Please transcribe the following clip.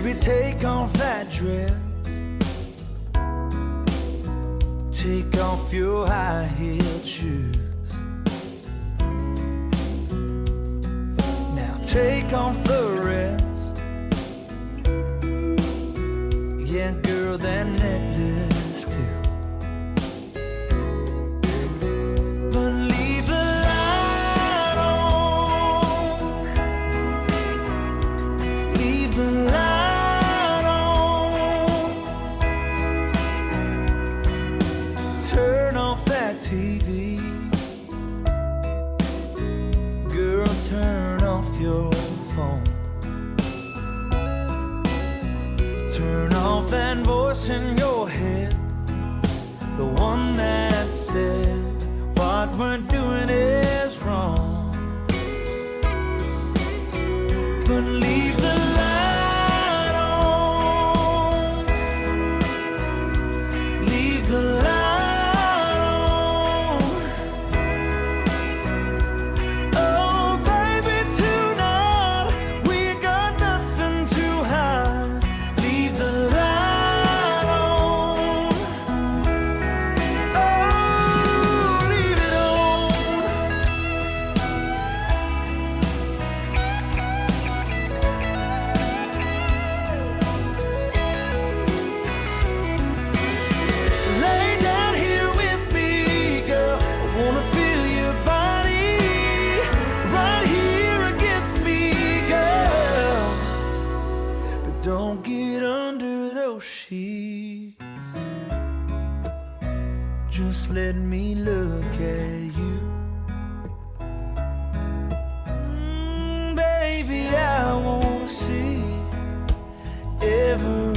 Baby, take off that dress. Take off your high-heeled shoes. Now take off the rest. Yeah, girl, that necklace too. But leave the light on. Leave the light on. Turn off that TV. Girl, turn off your phone. Turn off that voice in your head, the one that said what we're doing is wrong. But leave the light on. Leave the light on. Oh, baby, tonight we got nothing to hide. Leave the light on. Oh, leave it on. Lay down here with me, girl. I wanna feel your body right here against me, girl. But don't get under those sheets. Just let me look at you. Baby, I wanna see every